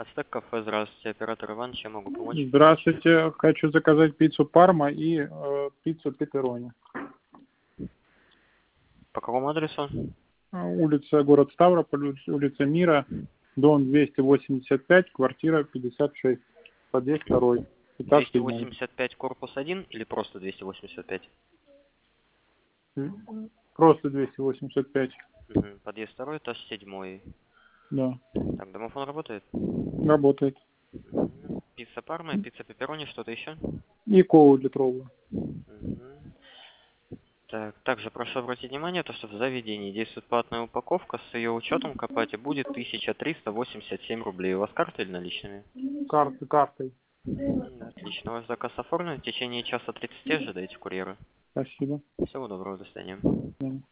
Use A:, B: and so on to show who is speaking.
A: Ацтек кафе, здравствуйте, оператор Иван, чем могу помочь?
B: Здравствуйте, хочу заказать пиццу Парма и пиццу пепперони.
A: По какому адресу?
B: Улица город Ставрополь, улица Мира, дом 285, квартира 56, подъезд 2, этаж 7.
A: 285 корпус 1 или просто 285?
B: Просто 285.
A: Подъезд 2, этаж 7.
B: Да,
A: Так, домофон работает?
B: работает.
A: Пицца Парма, пицца пепперони, что-то еще?
B: И колу литровую.
A: Так, также прошу обратить внимание, то, что в заведении действует платная упаковка, с ее учетом к оплате будет 1387 рублей. У вас карта или наличными?
B: Картой.
A: Отлично, ваш заказ оформлен, в течение часа 30 ожидайте курьера.
B: Спасибо.
A: Всего доброго, до свидания.
B: Да.